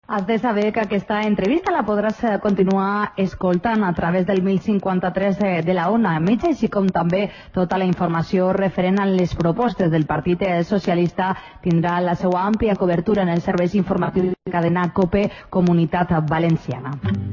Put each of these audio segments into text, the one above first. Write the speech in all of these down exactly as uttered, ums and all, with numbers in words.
Has de saber que aquesta entrevista la podràs continuar escoltant a través del mil cinquanta-tres de la Ona Mitja, així com també tota la informació referent a les propostes del Partit Socialista tindrà la seva àmplia cobertura en els serveis informatius de cadena COPE Comunitat Valenciana.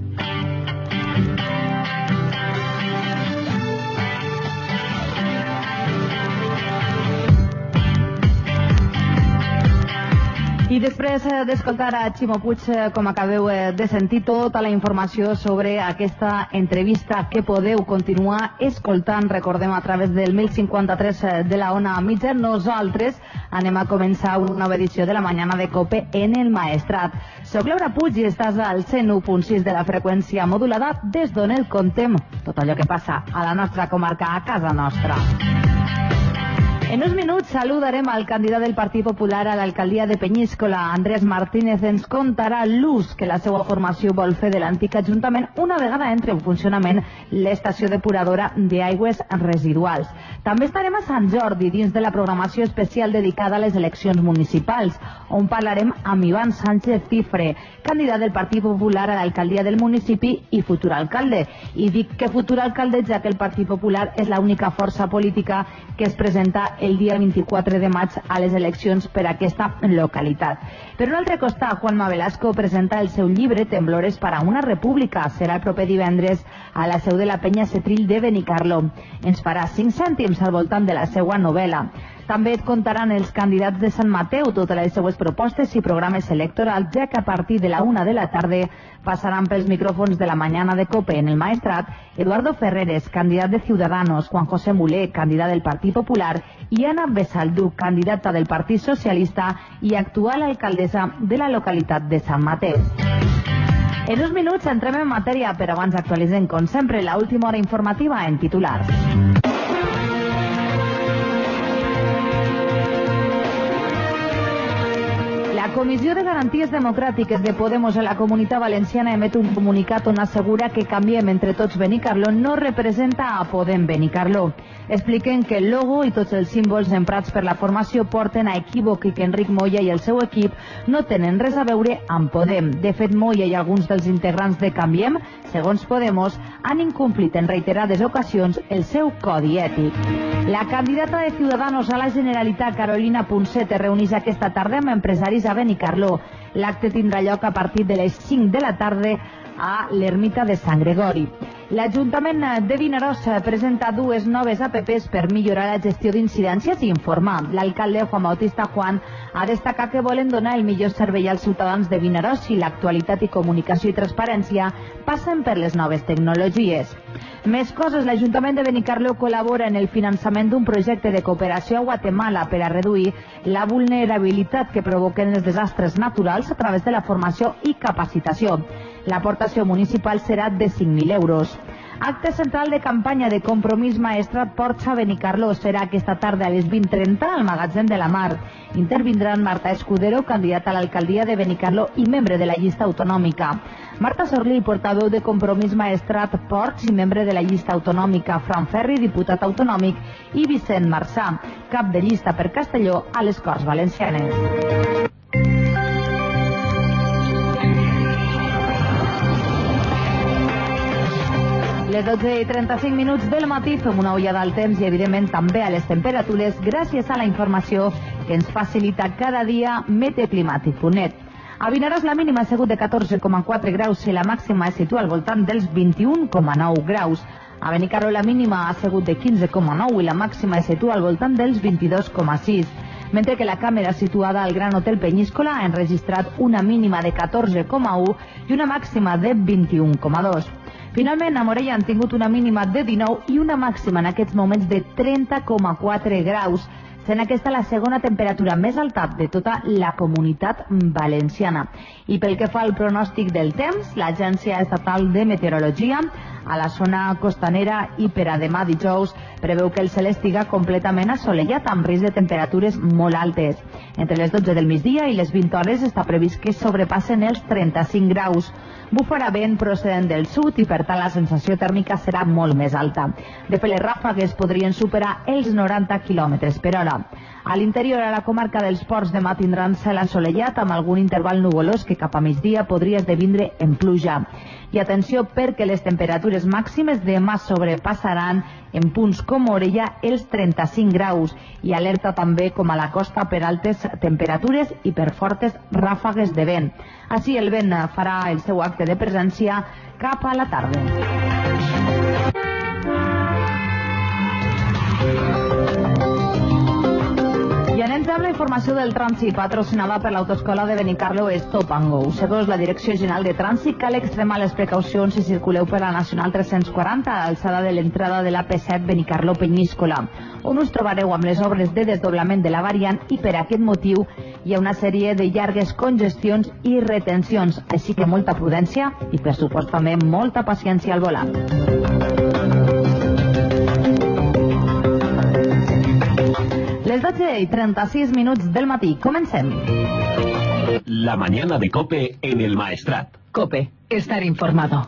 I després d'escoltar a Ximo Puig, com acabeu de sentir, tota la informació sobre aquesta entrevista que podeu continuar escoltant, recordem, a través del mil cinquanta-tres de la Ona Mitja. Nosaltres anem a començar una nova edició de la Mañana de COPE en el Maestrat. Soc Laura Puig i estàs al cent u punt sis de la freqüència modulada, des d'on el contem tot allò que passa a la nostra comarca, a casa nostra. En uns minuts saludarem al candidat del Partit Popular a l'alcaldia de Penyíscola. Andrés Martínez ens contarà l'ús que la seva formació vol fer de l'antic ajuntament una vegada entre en funcionament l'estació depuradora d'aigües residuals. També estarem a Sant Jordi dins de la programació especial dedicada a les eleccions municipals, on parlarem amb Ivan Sánchez Cifre, candidat del Partit Popular a l'alcaldia del municipi i futur alcalde. I dic que futur alcalde ja que el Partit Popular és l'única força política que es presenta el dia vint-i-quatre de maig a les eleccions per a aquesta localitat. Per un altre costat, Juanma Velasco presenta el seu llibre Temblores para una república. Serà el proper divendres a la seu de la Penya Setrill de Benicarló. Ens farà cinc cèntims al voltant de la seva novel·la. També et contaran els candidats de Sant Mateu totes les seues propostes i programes electorals, ja que a partir de la una de la tarda passaran pels micròfons de la Mañana de COPE en el Maestrat Eduardo Ferreres, candidat de Ciudadanos, Juan José Mulé, candidat del Partit Popular, i Ana Besaldú, candidata del Partit Socialista i actual alcaldessa de la localitat de Sant Mateu. En uns minuts entrem en matèria, però abans actualitzem, com sempre, l'última hora informativa en titulars. La Comissió de Garanties Democràtiques de Podemos a la Comunitat Valenciana emet un comunicat on assegura que Canviem entre tots Benicarló no representa a Podem Benicarló. Expliquen que el logo i tots els símbols emprats per la formació porten a equívoc i que Enric Moya i el seu equip no tenen res a veure amb Podem. De fet, Moya i alguns dels integrants de Canviem, segons Podemos, han incomplit en reiterades ocasions el seu codi ètic. La candidata de Ciudadanos a la Generalitat, Carolina Punset, es reuneix aquesta tarda amb empresaris a Benicarló. L'acte tindrà lloc a partir de les cinc de la tarda a l'ermita de Sant Gregori. L'Ajuntament de Vinaròs presenta dues noves A P Pes per millorar la gestió d'incidències i informar. L'alcalde Juan Bautista Juan ha destacat que volen donar el millor servei als ciutadans de Vinaròs i l'actualitat i comunicació i transparència passen per les noves tecnologies. Més coses, l'Ajuntament de Benicarló col·labora en el finançament d'un projecte de cooperació a Guatemala per a reduir la vulnerabilitat que provoquen els desastres naturals a través de la formació i capacitació. L'aportació municipal serà de cinc mil euros. Acte central de campanya de Compromís Maestrat Porxa Benicarló serà aquesta tarda a les vint trenta al Magatzem de la Mar. Intervindran Marta Escudero, candidata a l'alcaldia de Benicarló i membre de la llista autonòmica. Marta Sorlí, portaveu de Compromís Maestrat Porx i membre de la llista autonòmica. Fran Ferri, diputat autonòmic, i Vicent Marçà, cap de llista per Castelló a les Corts Valencianes. Les dotze i trenta-cinc minuts del matí fem una ullada al temps i evidentment també a les temperatures gràcies a la informació que ens facilita cada dia meteclimàtic punt net. A Vinaròs la mínima ha sigut de catorze coma quatre graus i la màxima es situa al voltant dels vint-i-un coma nou graus. A Benicarló la mínima ha sigut de quinze coma nou i la màxima es situa al voltant dels vint-i-dos coma sis. Mentre que la càmera situada al Gran Hotel Penyíscola ha enregistrat una mínima de catorze coma u i una màxima de vint-i-un coma dos. Finalment, a Morella han tingut una mínima de dinou i una màxima en aquests moments de trenta coma quatre graus, sent aquesta la segona temperatura més alta de tota la comunitat valenciana. I pel que fa al pronòstic del temps, l'Agència Estatal de Meteorologia a la zona costanera i per a demà dijous preveu que el cel estiga completament assolellat amb risc de temperatures molt altes. Entre les dotze del migdia i les vint hores està previst que sobrepassen els trenta-cinc graus. Bufarà vent procedent del sud i per tant la sensació tèrmica serà molt més alta. De fet, les ràfegues podrien superar els noranta quilòmetres per hora. A l'interior, a la comarca dels Ports, demà tindran cel assolellat amb algun interval nuvolós que cap a migdia podria esdevindre en pluja. I atenció perquè les temperatures màximes demà sobrepassaran en punts com Morella els trenta-cinc graus i alerta també com a la costa per altes temperatures i per fortes ràfegues de vent. Així el vent farà el seu acte de presència cap a la tarda. I anem amb la informació del trànsit patrocinada per l'autoescola de Benicarló Stop and Go. Segons la Direcció General de Trànsit, cal extremar les precaucions si circuleu per la Nacional tres-cents quaranta a l'alçada de l'entrada de l'A P set Benicarló-Penyíscola, on us trobareu amb les obres de desdoblament de la variant i per aquest motiu hi ha una sèrie de llargues congestions i retencions, així que molta prudència i, per supost, també molta paciència al volant. Les dotze i trenta-sis minuts del matí. Comencem. La mañana de COPE en el Maestrat. COPE. Estar informado.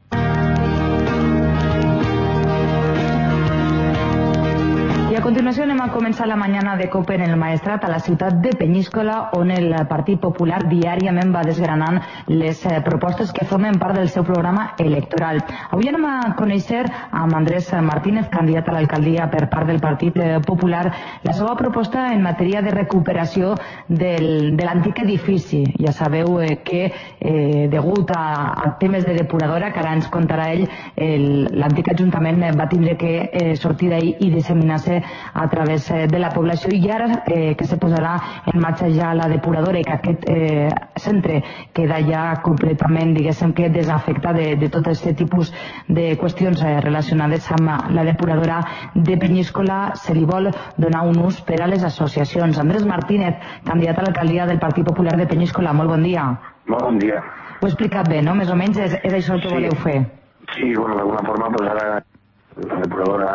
I a continuació anem a començar la mañana de COPE en el Maestrat a la ciutat de Penyíscola, on el Partit Popular diàriament va desgranant les eh, propostes que formen part del seu programa electoral. Avui anem a conèixer amb Andrés Martínez, candidat a l'alcaldia per part del Partit eh, Popular, la seva proposta en matèria de recuperació del, de l'antic edifici. Ja sabeu eh, que eh, degut a, a temes de depuradora, que ara ens contarà ell, l'antic ajuntament va tindre que eh, sortir d'ahir i disseminar-se a través de la població, i ara eh, que se posarà en marxa ja la depuradora i que aquest eh, centre queda ja completament, diguéssim, que desafectat de, de tot aquest tipus de qüestions eh, relacionades amb la depuradora de Penyíscola, se li vol donar un ús per a les associacions. Andrés Martínez, candidat a l'alcaldia del Partit Popular de Penyíscola, molt bon dia. Molt bon dia. Ho he explicat bé, no? Més o menys és, és això el que sí. Voleu fer. Sí, bueno, d'alguna forma, pues ara la depuradora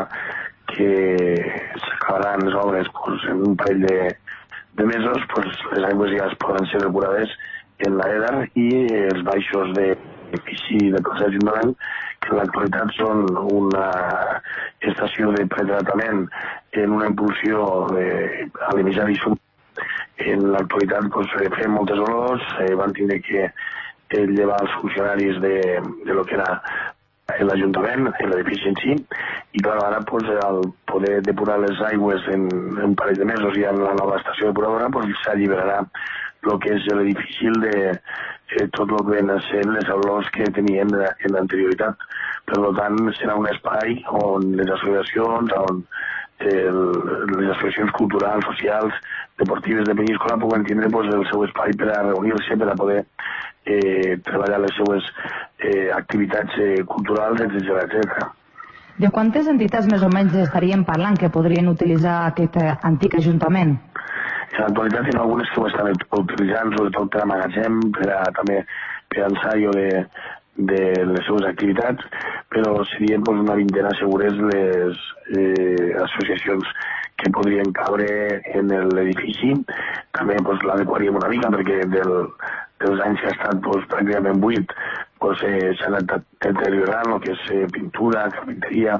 que s'acabaran les obres pues, en un parell de, de mesos, pues, les aigües ja es poden ser depurades en l'Edar i els baixos de piscí de plaça d'Ajuntament, que en l'actualitat són una estació de pretratament en una impulsió de, a l'emissari sud. En l'actualitat pues, fem moltes olors, eh, van tindre que eh, llevar els funcionaris de, de lo que era l'Ajuntament, l'edifici en si, i clar, ara pues, al poder depurar les aigües en, en un parell de mesos i en la nova estació depuradora pues, s'alliberarà el que és l'edifici de eh, tot el que ven a ser les olors que teníem en l'anterioritat. Per tant, serà un espai on les associacions, on el, les associacions culturals, socials, deportives de Penyíscola puguen tindre pues, el seu espai per a reunir-se, per a poder eh, treballar les seues eh, activitats eh, culturals, etcètera, etcètera. De quantes entitats més o menys estaríem parlant que podrien utilitzar aquest eh, antic ajuntament? En l'actualitat hi ha algunes que ho estan utilitzant, sobretot per a magatzem, per a, també per a ensaio de, de les seues activitats, però serien pues, una vintena segures les eh, associacions que podrien cabre en l'edifici. També pues, l'adequaríem una mica perquè del, dels anys que ha estat pues, pràcticament buit pues, eh, s'ha anat deteriorant el que és eh, pintura, carpinteria,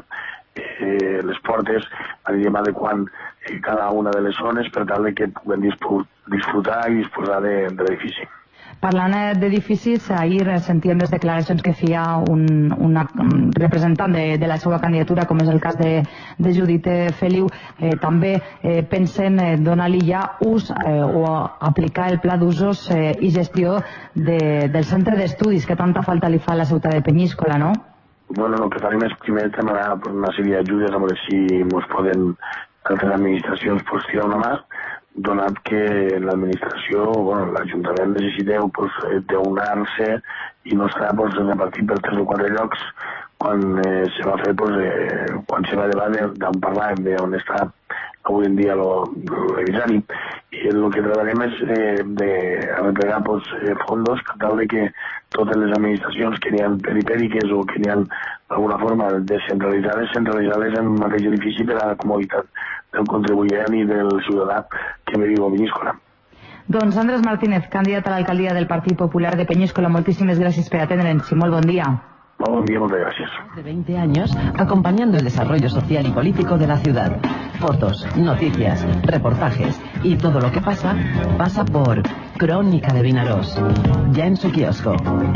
eh, les portes, anirem adequant eh, cada una de les zones per tal de que puguem disfrutar i disposar de, de l'edifici. Parlant d'edificis, ahir sentíem les declaracions que feia un, una representant de, de la seva candidatura, com és el cas de, de Judit Feliu. Eh, també eh, pensen eh, donar-li ja ús eh, o aplicar el pla d'usos eh, i gestió de, del centre d'estudis que tanta falta li fa a la ciutat de Penyíscola, no? Bueno, el que farem és primer demanar una sèrie d'ajudes a veure si ens poden altres administracions pues, tirar una mà, donat que l'administració, bueno, l'Ajuntament necessiteu pues, d'unar-se i no estar pues, repartit per tres o quatre llocs quan eh, se va fer, pues, eh, quan se va llevar d'on parlàvem, d'on està avui en dia l'emisari. I el que treballem és eh, de arreplegar pues, fondos per tal de que totes les administracions que n'hi ha perifèriques o que n'hi ha d'alguna forma descentralitzades, centralitzades en un mateix edifici per a la comoditat del contribuent i del ciutadà que me viu a Penyíscola. Doncs Andrés Martínez, candidat a l'alcaldia del Partit Popular de Penyíscola, moltíssimes gràcies per atendre'ns i molt bon dia. Molt bon dia, muchas gracias. De veinte años, acompañando el desarrollo social y político de la ciudad. Fotos, noticias, reportajes y todo lo que pasa, pasa por Crónica de Vinaròs. Ya en su kiosco.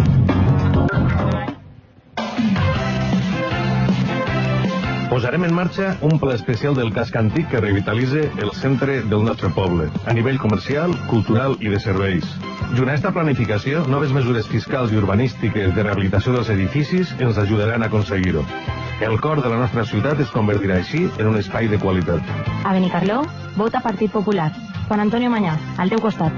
Posarem en marxa un pla especial del casc antic que revitalitza el centre del nostre poble, a nivell comercial, cultural i de serveis. Junt a esta planificació, noves mesures fiscals i urbanístiques de rehabilitació dels edificis ens ajudaran a aconseguir-ho. El cor de la nostra ciutat es convertirà així en un espai de qualitat. A Benicarló, vota Partit Popular. Juan Antonio Mañá, al teu costat.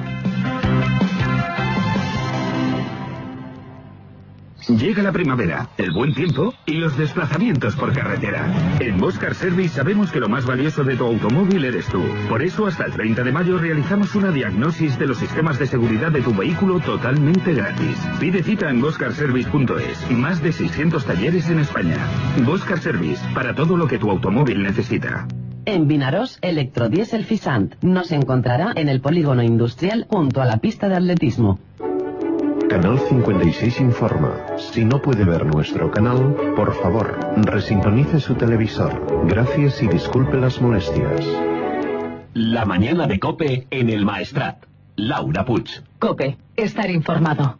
Llega la primavera, el buen tiempo y los desplazamientos por carretera. En Boscar Service sabemos que lo más valioso de tu automóvil eres tú. Por eso, hasta el treinta de mayo realizamos una diagnosis de los sistemas de seguridad de tu vehículo totalmente gratis. Pide cita en boscar service punto es. Más de seiscientos talleres en España. Boscar Service, para todo lo que tu automóvil necesita. En Vinaròs, Electrodiesel Fisant nos encontrará en el polígono industrial junto a la pista de atletismo. Canal cincuenta y seis informa. Si no puede ver nuestro canal, por favor, resintonice su televisor. Gracias y disculpe las molestias. La mañana de COPE en el Maestrat. Laura Puig. COPE, estar informado.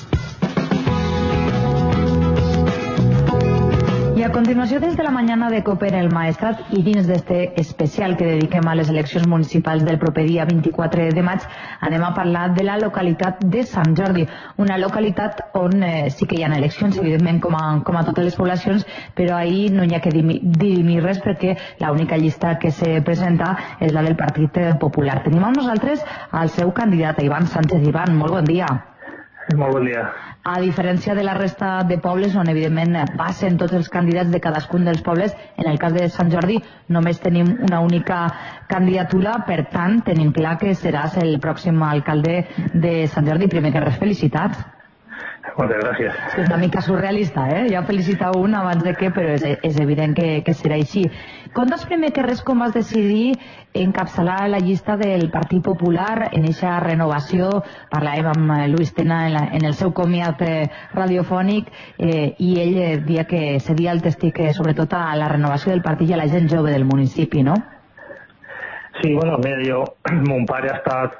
I a continuació, des de la mañana de COPE en el Maestrat i dins d'este especial que dediquem a les eleccions municipals del proper dia vint-i-quatre de maig, anem a parlar de la localitat de Sant Jordi, una localitat on eh, sí que hi ha eleccions, evidentment, com a, com a totes les poblacions, però ahir no hi ha que dirimir res perquè l'única llista que se presenta és la del Partit Popular. Tenim amb nosaltres el seu candidat, Ivan Sánchez. Ivan, molt bon dia. Molt bon dia. A diferència de la resta de pobles, on evidentment passen tots els candidats de cadascun dels pobles, en el cas de Sant Jordi només tenim una única candidatura, per tant tenim clar que seràs el pròxim alcalde de Sant Jordi. Primer que res, felicitats. Moltes gràcies. És una mica surrealista, eh? Ja felicitar un abans de què, però és, és evident que, que serà així. Conta's primer que res com vas decidir encapçalar la llista del Partit Popular en aquesta renovació. Parlàvem amb Luis Tena en, la, en el seu comiat eh, radiofònic eh, i ell eh, dia que seria el testic eh, sobretot a la renovació del partit i a la gent jove del municipi, no? Sí, bueno, mira, jo, mon pare ha estat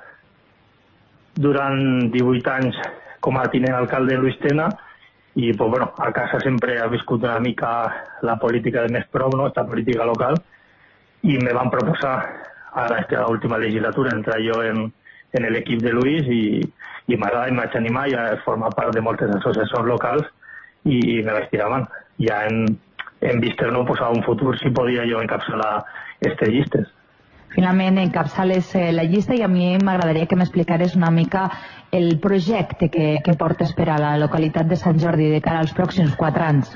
durant divuit anys com a tinent alcalde Luis Tena i pues, bueno, a casa sempre ha viscut una mica la política de més prop, no? Esta política local, i me van proposar ara esta última legislatura entrar jo en, en l'equip de Luis i, i m'agrada i m'haig animar i a formar part de moltes associacions locals i me vaig tirar avant. Ja en, en vista no pues, a un futur si podia jo encapçalar aquestes llistes. Finalment encapçales eh, la llista i a mi m'agradaria que m'explicares una mica el projecte que, que portes per a la localitat de Sant Jordi de cara als pròxims quatre anys.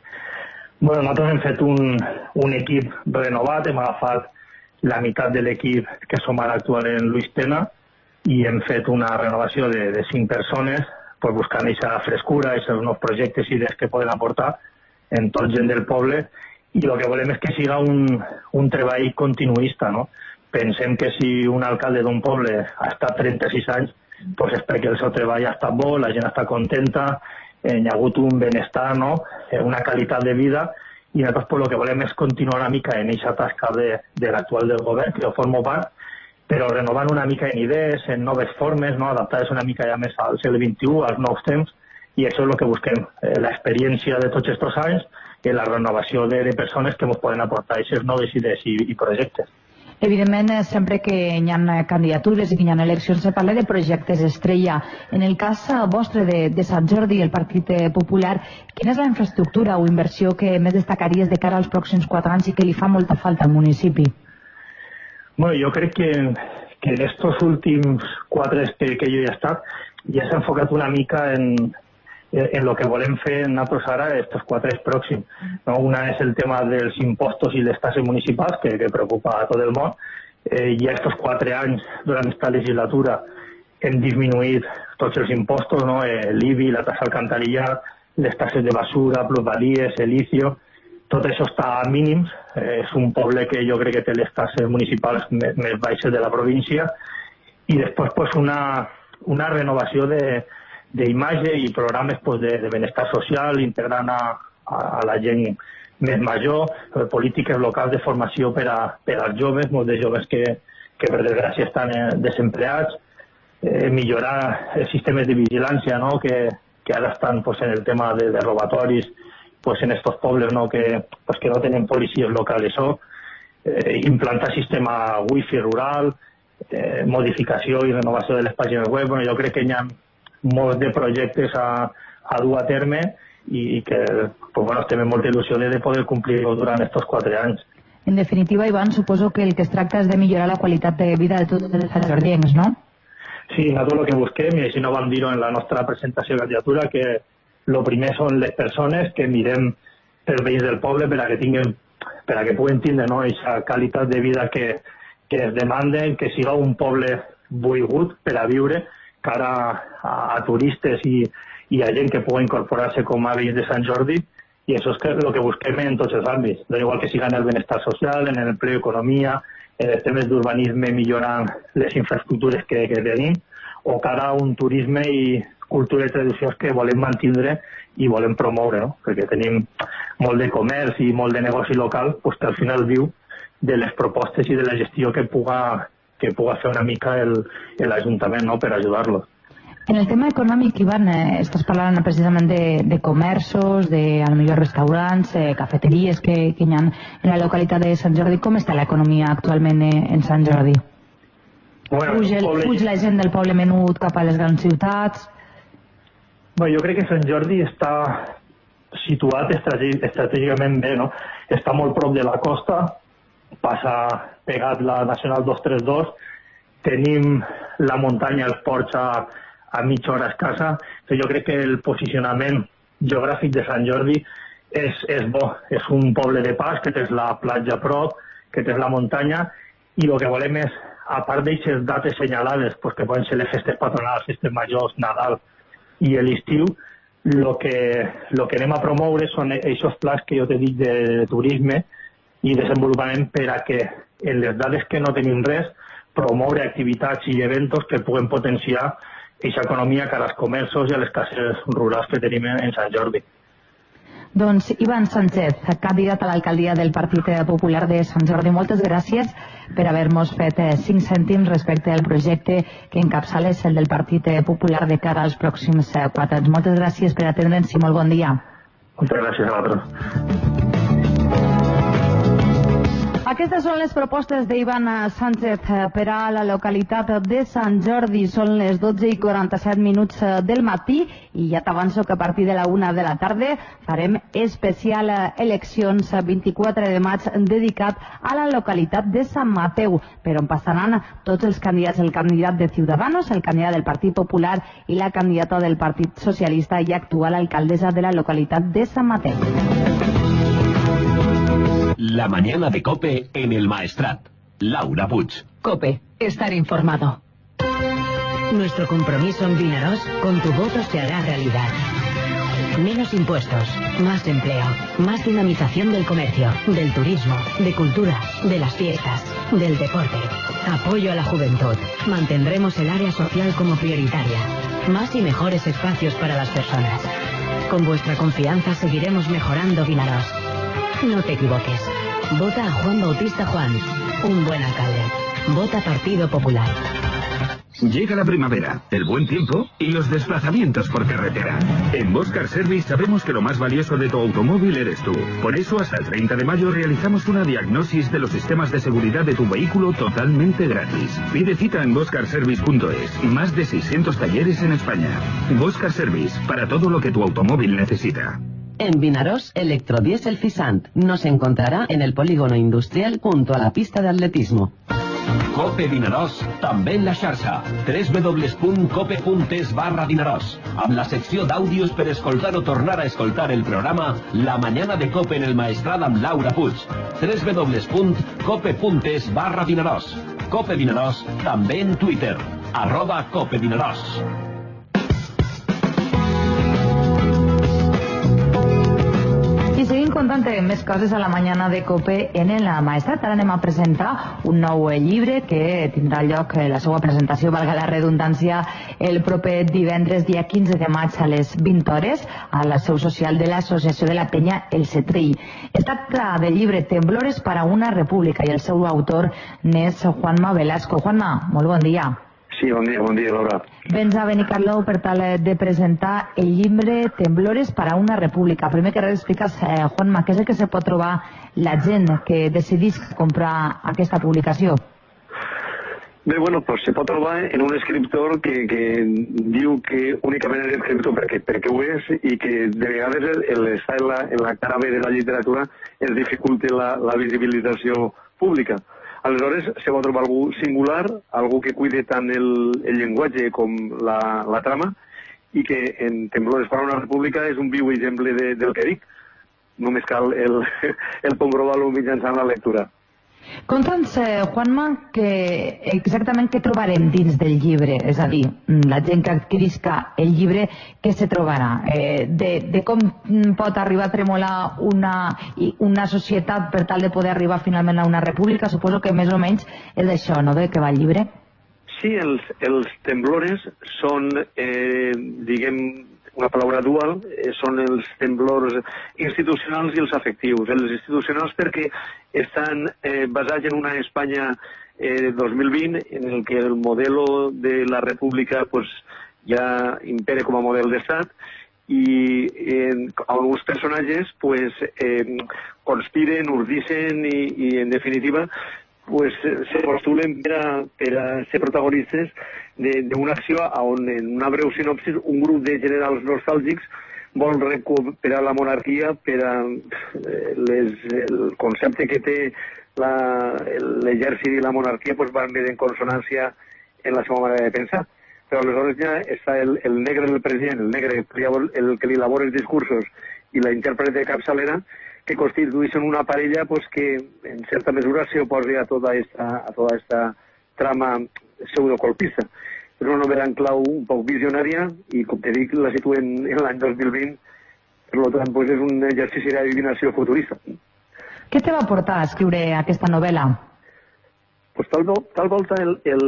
Bueno, nosaltres hem fet un, un equip renovat, hem agafat la meitat de l'equip que som ara actual en Luis Tena i hem fet una renovació de, de cinc persones pues, buscant aquesta frescura, aquests nous projectes i idees que poden aportar en tot gent del poble. I el que volem és que siga un, un treball continuista, no? Pensem que si un alcalde d'un poble ha estat trenta-sis anys, doncs és perquè el seu treball ha estat bo, la gent està contenta, eh, hi ha hagut un benestar, no? Eh, una qualitat de vida, i nosaltres pues, el que volem és continuar una mica en aquesta tasca de, de l'actual del govern, que jo formo part, però renovant una mica en idees, en noves formes, no? Adaptades una mica ja més al segle vint-i-u, als nous temps, i això és el que busquem, eh, l'experiència de tots aquests anys, i la renovació de, de persones que ens poden aportar aquestes noves idees i, i projectes. Evidentment, sempre que hi ha candidatures i que hi ha eleccions se parla de projectes estrella. En el cas vostre de, de Sant Jordi i el Partit Popular, quina és la infraestructura o inversió que més destacaries de cara als pròxims quatre anys i que li fa molta falta al municipi? Bueno, jo crec que, que en estos últims quatre que, que jo he estat ja s'ha enfocat una mica en en lo que volem fer nosaltres ara estos quatre pròxims. ¿No? Una és el tema dels impostos i les taxes municipals, que, que preocupa a tot el món. Eh, ja estos quatre anys, durant esta legislatura, hem disminuït tots els impostos, no? eh, l'I B I, la tassa alcantarillat, les tasses de basura, plusvalies, elicio, tot això està a mínims. Eh, és un poble que jo crec que té les tasses municipals més, més baixes de la província, i després pues, una, una renovació d'imatge i programes pues, de, de benestar social, integrant a, a, a la gent més major, eh, polítiques locals de formació per, a, per als joves, molts de joves que, que per desgràcia estan eh, desempleats, eh, millorar els sistemes de vigilància, no? que, que ara estan pues, en el tema de, de robatoris, pues, en estos pobles, ¿no? que, pues, que no tenen policies locals, o eh, implantar sistema wifi rural, eh, modificació i renovació de les pàgines web. Bueno, jo crec que hi ha molts de projectes a, a dur a terme i, i que pues, bueno, estem amb molta il·lusió de poder complir-ho durant aquests quatre anys. En definitiva, Ivan, suposo que el que es tracta és de millorar la qualitat de vida de tots els santjordiencs, no? Sí, nosaltres el que busquem, i així no vam dir-ho en la nostra presentació de candidatura, que el primer són les persones que mirem pels veïns del poble per a que tinguin, per a que puguen tindre no, aquesta qualitat de vida que, que es demanden, que siga un poble volgut per a viure cara a, a turistes i, i a gent que pugui incorporar-se com a veïns de Sant Jordi, i això és que, el que busquem en tots els àmbits, igual que siga en el benestar social, en l'empleo, economia, en els temes d'urbanisme millorant les infraestructures que, que tenim, o cara a un turisme i cultura i tradicions que volem mantindre i volem promoure, no? Perquè tenim molt de comerç i molt de negoci local pues, que al final viu de les propostes i de la gestió que puga, que puga fer una mica l'Ajuntament no? per ajudar-los. En el tema econòmic, Ivan, eh, estàs parlant precisament de, de comerços, de a lo millor restaurants, eh, cafeteries que, que hi ha en la localitat de Sant Jordi. Com està l'economia actualment eh, en Sant Jordi? Bueno, Puig, el, poble... puig la gent del poble menut cap a les grans ciutats? Bueno, jo crec que Sant Jordi està situat estratègicament bé, no? Està molt prop de la costa, passa pegat la Nacional dos trenta dos, tenim la muntanya, els ports a, a mitja hora escassa. Jo crec que el posicionament geogràfic de Sant Jordi és, és bo. És un poble de pas, que tens la platja a prop, que tens la muntanya, i el que volem és, a part d'aquestes dates senyalades, pues, que poden ser les festes patronals, festes majors, Nadal i l'estiu, el que, lo que anem a promoure són aquests plans que jo t'he dit de, de turisme i desenvolupament per a que en les dades que no tenim res promoure activitats i eventos que puguen potenciar aquesta economia cara als comerços i a les cases rurals que tenim en Sant Jordi. Doncs Ivan Sánchez, candidat a l'alcaldia del Partit Popular de Sant Jordi, moltes gràcies per haver-nos fet cinc cèntims respecte al projecte que encapçales el del Partit Popular de cara als pròxims quatre anys. Moltes gràcies per atendre'ns i molt bon dia. Moltes gràcies a vosaltres. Aquestes són les propostes d'Ivan Sánchez per a la localitat de Sant Jordi. Són les dotze i quaranta-set minuts del matí i ja t'avanço que a partir de la una de la tarda farem especial eleccions vint-i-quatre de maig dedicat a la localitat de Sant Mateu, per on passaran tots els candidats, el candidat de Ciudadanos, el candidat del Partit Popular i la candidata del Partit Socialista i actual alcaldessa de la localitat de Sant Mateu. La mañana de COPE en el Maestrat. Laura Puig. COPE. Estar informado. Nuestro compromiso en Vinaròs con tu voto se hará realidad. Menos impuestos, más empleo, más dinamización del comercio, del turismo, de cultura, de las fiestas, del deporte. Apoyo a la juventud. Mantendremos el área social como prioritaria. Más y mejores espacios para las personas. Con vuestra confianza seguiremos mejorando Vinaròs. No te equivoques. Vota a Juan Bautista Juan, un buen alcalde. Vota Partido Popular. Llega la primavera, el buen tiempo y los desplazamientos por carretera. En Boscar Service sabemos que lo más valioso de tu automóvil eres tú. Por eso, hasta el treinta de mayo realizamos una diagnosis de los sistemas de seguridad de tu vehículo totalmente gratis. Pide cita en boscar service punto es. Más de seiscientos talleres en España. Boscar Service, para todo lo que tu automóvil necesita. En Vinaròs, Electrodiesel Fisant nos encontrará en el polígono industrial junto a la pista de atletismo. COPE Vinaròs, també en la xarxa. w w w punt cope punt es barra Vinaròs. Amb la secció d'àudios per escoltar o tornar a escoltar el programa La mañana de COPE en el Maestrat amb Laura Puig. w w w punt cope punt es barra Vinaròs. COPE Vinaròs, també en Twitter. Arroba COPE Vinaròs. contant més coses a la mañana de COPE en el Maestrat. Ara anem a presentar un nou llibre que tindrà lloc la seva presentació, valga la redundància, el proper divendres, dia quinze de maig a les vint hores, a la seu social de l'Associació de la Penya El Setrill. Es tracta del llibre Temblores para una república i el seu autor n'és Juanma Velasco. Juanma, molt bon dia. Sí, bon dia, bon dia, Laura. Vens a Benicarló per tal de presentar el llibre Temblores para una república. Primer que res, expliques, eh, Juanma, què és el que se pot trobar la gent que decidís comprar aquesta publicació? Bé, bueno, pues se pot trobar en un escriptor que, que diu que únicament és escriptor perquè, perquè ho és i que de vegades el estar en la, en la cara B de la literatura ens dificulta la, la visibilització pública. Aleshores, se va trobar algú singular, algú que cuide tant el, el llenguatge com la, la trama, i que en Temblores para una república és un viu exemple de, del que dic. Només cal el, el comprovar-lo mitjançant la lectura. Conta'ns, eh, Juanma, que exactament què trobarem dins del llibre, és a dir, la gent que adquirisca el llibre, què se trobarà? Eh, de, de com pot arribar a tremolar una, una societat per tal de poder arribar finalment a una república? Suposo que més o menys és d'això, no?, de què va el llibre? Sí, els, els temblores són, eh, diguem, una paraula dual, eh, són els temblors institucionals i els afectius. Els institucionals perquè estan eh, basats en una Espanya eh, dos mil vint en el que el modelo de la república pues, ja impera com a model d'estat i eh, alguns personatges pues, eh, conspiren, urdicen i, i en definitiva pues, se postulen per a, per a ser protagonistes d'una acció on, en una breu sinopsis, un grup de generals nostàlgics vol recuperar la monarquia per a eh, les, el concepte que té l'exèrcit i la monarquia pues, van bé en consonància en la seva manera de pensar. Però aleshores ja està el, el negre del president, el negre el que li elabora els discursos i la intèrprete de capçalera, que constitueixen una parella pues, que en certa mesura se oposa a tota esta, a tota esta trama pseudocolpista. És una novel·la en clau un poc visionària i, com te dic, la situen en l'any dos mil vint, per tant, pues, és un exercici d'adivinació futurista. Què te va portar a escriure aquesta novel·la? Pues tal, tal volta el, el...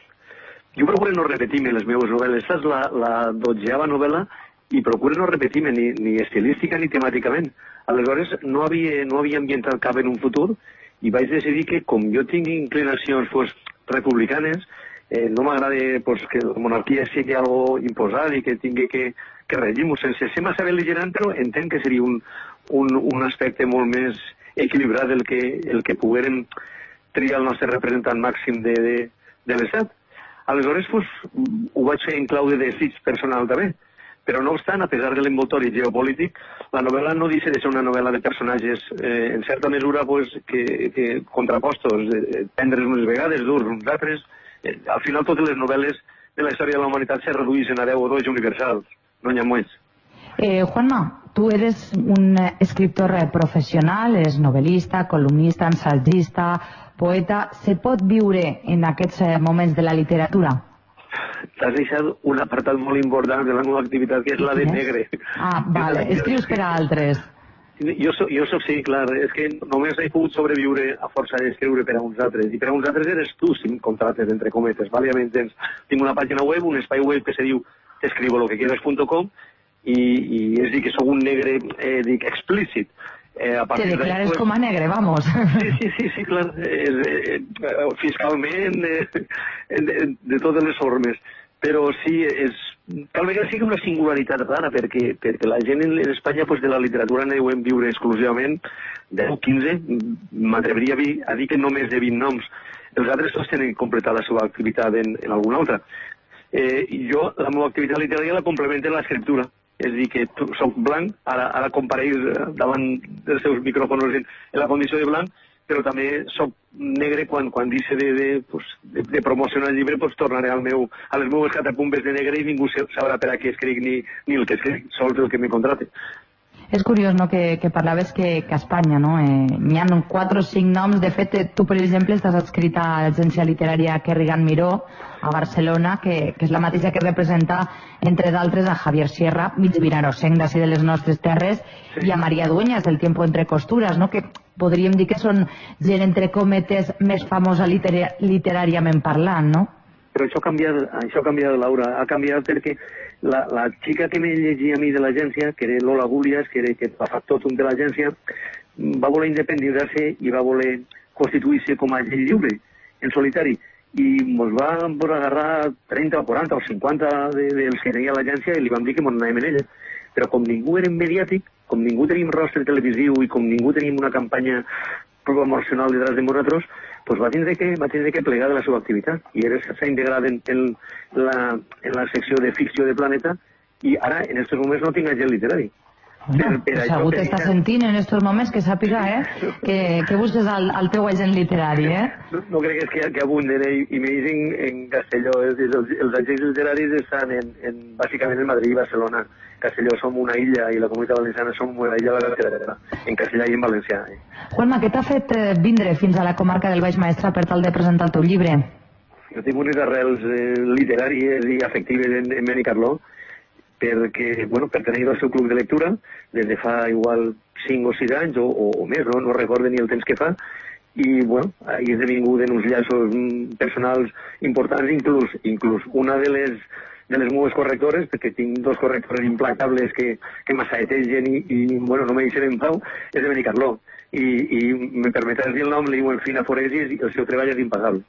Jo procuro no repetir-me les meves novel·les. Esta és la, la dotzeava novel·la i procuro no repetir-me ni, ni estilística ni temàticament. Aleshores, no havia, no havia ambientat cap en un futur i vaig decidir que, com jo tinc inclinacions pues, republicanes, eh, no m'agrada pues, que la monarquia sigui algo imposat i que tingui que, que regir-ho sense ser massa bel·ligerant, però entenc que seria un, un, un aspecte molt més equilibrat del que, el que poguérem triar el nostre representant màxim de, de, de l'Estat. Aleshores, pues, ho vaig fer en clau de desig personal també. Però no obstant, a pesar de l'envoltori geopolític, la novel·la no deixa de ser una novel·la de personatges eh, en certa mesura pues, que, que contrapostos, eh, tendres unes vegades, durs uns altres. Eh, al final totes les novel·les de la història de la humanitat se redueixen a deu o dos universals, no n'hi ha més. Eh, Juanma, tu eres un escriptor professional, eres novel·lista, columnista, ensagista, poeta. Se pot viure en aquests moments de la literatura? T'has deixat un apartat molt important de la meva activitat, que és la de negre. Ah, vale. Escrius per a altres. Jo soc, jo soc, sí, clar, és que només he pogut sobreviure a força d'escriure per a uns altres, i per a uns altres eres tu, si em contrates, entre cometes, val? Ja m'entens. Tinc una pàgina web, un espai web que se diu escriboloquequieras punto com, i, i és dir que soc un negre, eh, dic, explícit. Eh, Te declares pues, com a negre, vamos. Sí, sí, sí, sí clar, eh, eh, fiscalment, eh, de, de totes les formes. Però sí, és, tal vegada sigui una singularitat rara, perquè, perquè la gent en Espanya pues, de la literatura no deuen viure exclusivament deu o quinze, m'atreviria a, a dir que no més de vint noms. Els altres tots tenen completat la seva activitat en, en alguna altra. Eh, jo, la meva activitat literària la complementa en l'escriptura. És a dir, que soc blanc, ara, ara compareix davant dels seus micròfons en, en la condició de blanc, però també soc negre quan, quan deixe de, de, pues, de, de promocionar el llibre, pues, tornaré al meu, a les meves catacumbes de negre i ningú sabrà per a què escric ni, ni el que escric, sols el que me contrate. És curiós, no?, que, que parlaves que, que a Espanya, no?, eh, n'hi ha quatre o cinc noms. De fet, tu, per exemple, estàs adscrita a l'agència literària Kerrigan Miró, a Barcelona, que, que és la mateixa que representa, entre d'altres, a Javier Sierra, mig vinarosenc d'ací de les nostres terres, sí, i a Maria Dueñas, del Tiempo entre costures, no?, que podríem dir que són gent, entre cometes, més famosa liter literàriament parlant, no? Però això ha canviat, això ha canviat, Laura, ha canviat perquè la, la xica que me llegia a mi de l'agència, que era Lola Gúlias, que era que va factotum de l'agència, va voler independitzar-se i va voler constituir-se com a gent lliure, en solitari, i ens va agarrar trenta o quaranta o cinquanta de, dels que tenia l'agència i li vam dir que ens anàvem en ella. Però com ningú era mediàtic, com ningú tenim rostre televisiu i com ningú tenim una campanya promocional detrás de nosaltres, pues va tindre que, va tindre que plegar de la seva activitat i s'ha integrat en, en, la, en la secció de ficció de Planeta i ara en aquests moments no tinc agent literari. Bueno, per, per pues algú t'està sentint en aquests moments, que sàpiga, eh, que, que busques el, el teu agent literari, eh? No, no crec que, que abunden, eh, i més en, en Castelló. Els, els, els agents literaris estan en, en, bàsicament en Madrid i Barcelona. Castelló som una illa i la Comunitat Valenciana som una illa de la literatura, en castellà i en valencià. Eh. Juanma, què t'ha fet vindre fins a la comarca del Baix Maestrat per tal de presentar el teu llibre? Jo tinc unes arrels eh, literàries i afectives en, en Benicarló, perquè, bueno, pertanyia al seu club de lectura des de fa igual cinc o sis anys o, o, o més, no? No recordo ni el temps que fa, i, bueno, he esdevingut en uns llaços personals importants, inclús, inclús una de les, de les meves correctores, perquè tinc dos correctores implacables que, que m'assaetegen i, i, bueno, no me deixen en pau, és de Benicarló, i, i me permetràs dir el nom, li diuen Fina Foresis, i el seu treball és impagable.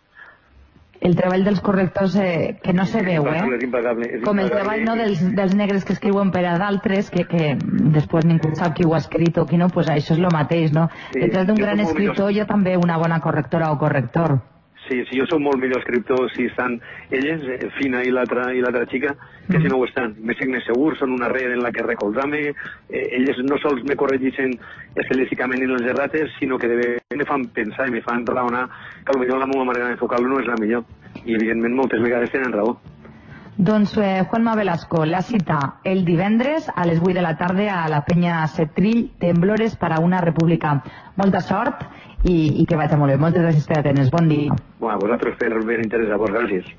El treball dels correctors eh, que no se veu, eh? És impagable, és com el treball, no, dels, dels negres que escriuen per a d'altres, que, que després ningú sap qui ho ha escrit o qui no, pues això és el mateix, no? Sí, detrás d'un gran escriptor hi ha també una bona correctora o corrector. Sí, sí, jo soc molt millor escriptor si estan elles, eh, Fina i l'altra i l'altra xica, que mm. si no ho estan. Me sent més segur, són una red en la que recolzar-me, eh, elles no sols me corregeixen estilísticament en les errates, sinó que de me fan pensar i me fan raonar que potser la meva manera d'enfocar-lo no és la millor. I evidentment moltes vegades tenen raó. Doncs eh, Juanma Velasco, la cita el divendres a les vuit de la tarda a la Penya Setrill, Temblores para una república. Molta sort i, i que vagi molt bé. Moltes gràcies per atendre's. Bon dia. Bueno, a vosaltres per ben interessar-vos. Gràcies.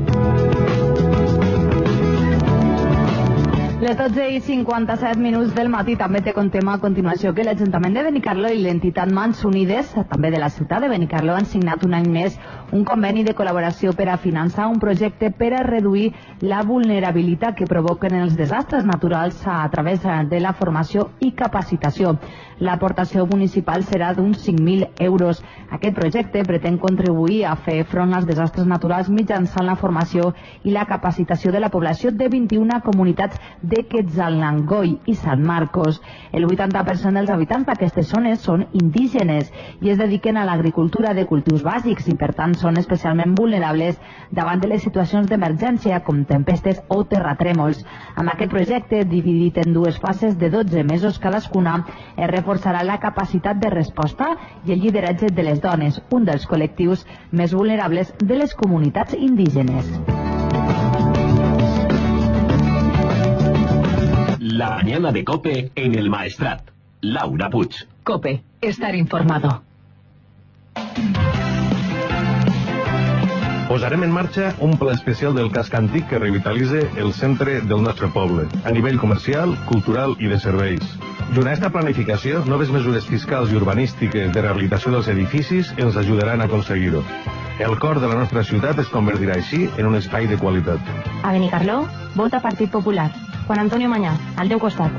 Les dotze i cinquanta-set minuts del matí també te contem a continuació que l'Ajuntament de Benicarló i l'entitat Mans Unides, també de la ciutat de Benicarló, han signat un any més un conveni de col·laboració per a finançar un projecte per a reduir la vulnerabilitat que provoquen els desastres naturals a través de la formació i capacitació. L'aportació municipal serà d'uns cinc mil euros. Aquest projecte pretén contribuir a fer front als desastres naturals mitjançant la formació i la capacitació de la població de vint-i-una comunitats de Quetzaltenango i San Marcos. El vuitanta per cent dels habitants d'aquestes zones són indígenes i es dediquen a l'agricultura de cultius bàsics i, per tant, són especialment vulnerables davant de les situacions d'emergència com tempestes o terratrèmols. Amb aquest projecte, dividit en dues fases de dotze mesos cadascuna, es reforçarà la capacitat de resposta i el lideratge de les dones, un dels col·lectius més vulnerables de les comunitats indígenes. La mañana de COPE en el Maestrat. Laura Puig. COPE, estar informado. Posarem en marxa un pla especial del casc antic que revitalitza el centre del nostre poble, a nivell comercial, cultural i de serveis. Junt a aquesta planificació, noves mesures fiscals i urbanístiques de rehabilitació dels edificis ens ajudaran a aconseguir-ho. El cor de la nostra ciutat es convertirà així en un espai de qualitat. A Benicarló, vota Partit Popular. Juan Antonio Mañá, al teu costat.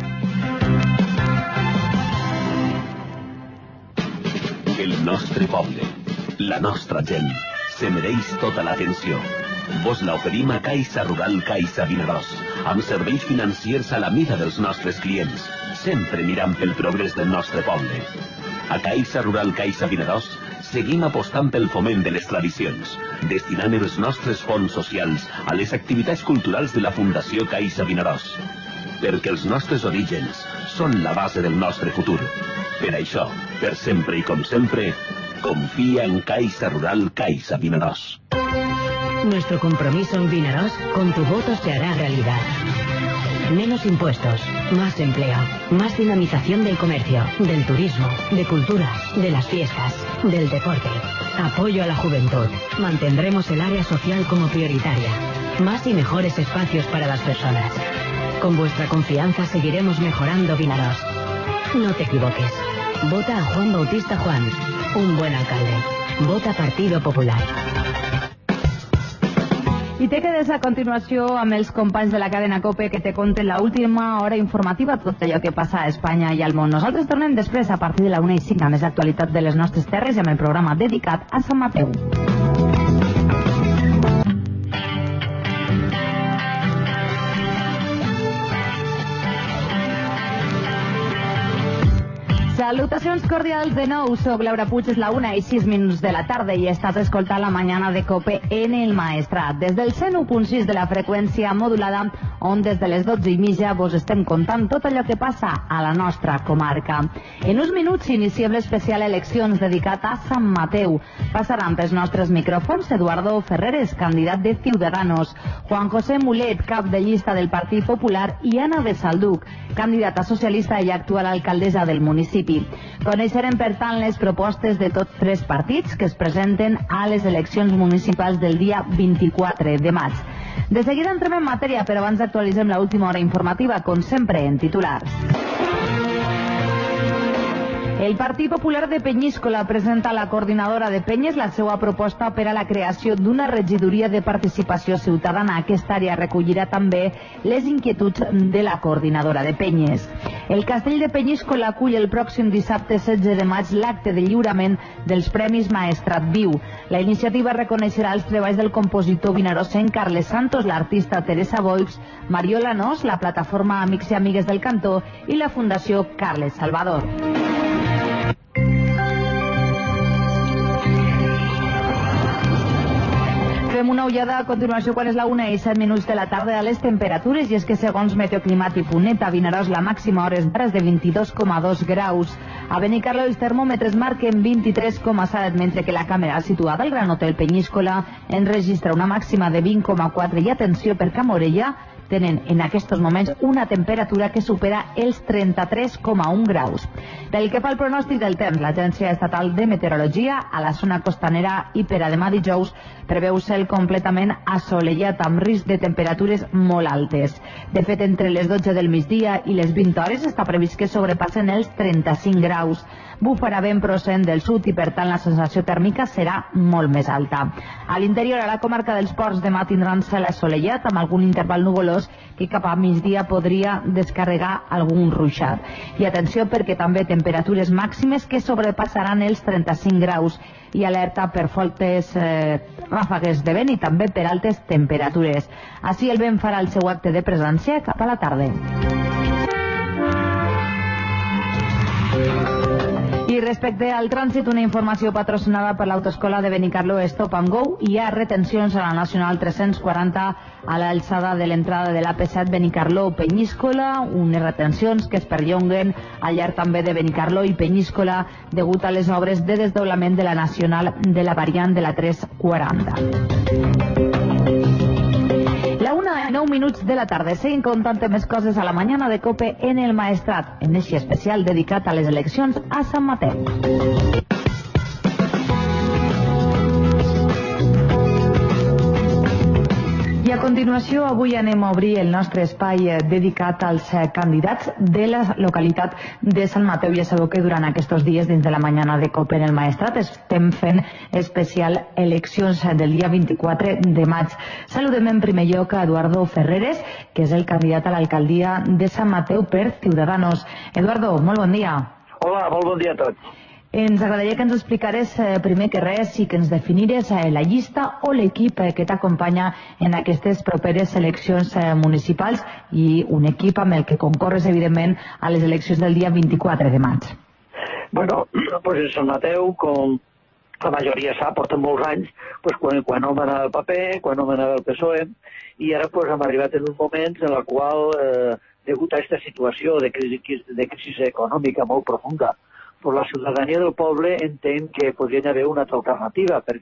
El nostre poble, la nostra gent, se mereix tota l'atenció. Vos l'oferim a Caixa Rural Caixa Vinaròs, amb serveis financiers a la mida dels nostres clients, sempre mirant pel progrés del nostre poble. A Caixa Rural Caixa Vinaròs seguim apostant pel foment de les tradicions, destinant els nostres fons socials a les activitats culturals de la Fundació Caixa Vinaròs, perquè els nostres orígens són la base del nostre futur. Per això, per sempre i com sempre, confía en Caixa Rural Caixa Menos impuestos, más empleo, más dinamización del comercio, del turismo, de cultura, de las fiestas, del deporte. Apoyo a la juventud. Mantendremos el área social como prioritaria. Más y mejores espacios para las personas. Con vuestra confianza seguiremos mejorando Vinaròs. No te equivoques. Vota a Juan Bautista Juan, un buen alcalde. Vota Partido Popular. I te quedes a continuació amb els companys de la cadena COPE que te conten l'última hora informativa, tot allò que passa a Espanya i al món. Nosaltres tornem després a partir de la una i cinc amb més actualitat de les nostres terres i amb el programa dedicat a Sant Mateu. Salutacions cordials de nou, soc Laura Puig, és la una i sis minuts de la tarda i he estat escoltant la mañana de COPE en el Maestrat, des del cent u punt sis de la freqüència modulada, on des de les dotze i mitja vos estem contant tot allò que passa a la nostra comarca. En uns minuts iniciem l'especial Eleccions dedicat a Sant Mateu. Passaran pels nostres micròfons Eduardo Ferreres, candidat de Ciudadanos, Juan José Mulet, cap de llista del Partit Popular, i Anna de Salduc, candidata socialista i actual alcaldessa del municipi. Coneixerem, per tant, les propostes de tots tres partits que es presenten a les eleccions municipals del dia vint-i-quatre de maig. De seguida entrem en matèria, però abans actualitzem l'última hora informativa, com sempre, en titulars. El Partit Popular de Penyíscola presenta a la coordinadora de Penyes la seva proposta per a la creació d'una regidoria de participació ciutadana. Aquesta àrea recollirà també les inquietuds de la coordinadora de Penyes. El Castell de Penyíscola acull el pròxim dissabte setze de maig l'acte de lliurament dels Premis Maestrat Viu. La iniciativa reconeixerà els treballs del compositor vinarosenc Carles Santos, l'artista Teresa Boix, Mariola Nos, la plataforma Amics i Amigues del Cantó i la Fundació Carles Salvador. Fem una ullada a continuació quan és la una i set minuts de la tarda a les temperatures, i és que segons Meteoclimàtic punt net a Vinaròs la màxima a hores d'ara és de vint-i-dos coma dos graus. A Benicarló els termòmetres marquen vint-i-tres coma set, mentre que la càmera situada al Gran Hotel Penyíscola enregistra una màxima de vint coma quatre i atenció, per Camorella tenen en aquests moments una temperatura que supera els trenta-tres coma un graus. Pel que fa al pronòstic del temps, l'Agència Estatal de Meteorologia a la zona costanera i per a demà dijous preveu cel completament assolellat amb risc de temperatures molt altes. De fet, entre les dotze del migdia i les vint hores està previst que sobrepassen els trenta-cinc graus. Bufarà vent procedent del sud i, per tant, la sensació tèrmica serà molt més alta. A l'interior, a la comarca dels Ports, demà tindran cel assolellat amb algun interval nuvolós que cap a migdia podria descarregar algun ruixat. I atenció, perquè també temperatures màximes que sobrepassaran els trenta-cinc graus i alerta per fortes eh, ràfegues de vent i també per altes temperatures. Així el vent farà el seu acte de presència cap a la tarda. I respecte al trànsit, una informació patrocinada per l'autoescola de Benicarló Stop and Go. Hi ha retencions a la Nacional tres-cents quaranta a l'alçada de l'entrada de l'A P set Benicarló-Penyíscola, unes retencions que es perllonguen al llarg també de Benicarló i Penyíscola degut a les obres de desdoblament de la Nacional de la variant de la tres quaranta. La una i nou minuts de la tarda. Seguim contant més coses a la mañana de COPE en el Maestrat, en este especial dedicat a les eleccions a Sant Mateu. I a continuació, avui anem a obrir el nostre espai dedicat als candidats de la localitat de Sant Mateu. Ja sabeu que durant aquests dies, dins de la mañana de COPE en el Maestrat, estem fent especial eleccions del dia vint-i-quatre de maig. Saludem en primer lloc a Eduardo Ferreres, que és el candidat a l'alcaldia de Sant Mateu per Ciudadanos. Eduardo, molt bon dia. Hola, molt bon dia a tots. Ens agradaria que ens explicares, eh, primer que res, i que ens definires eh, la llista o l'equip eh, que t'acompanya en aquestes properes eleccions eh, municipals, i un equip amb el que concorres, evidentment, a les eleccions del dia vint-i-quatre de maig. Bueno, pues en Sant Mateu, com la majoria sap, porten molts anys, pues quan, quan no manava el paper, quan no manava el P S O E, i ara pues, hem arribat en un moment en el qual, eh, degut a aquesta situació de crisi, de crisi econòmica molt profunda, pues la ciutadania del poble entén que podria haver una altra alternativa, perquè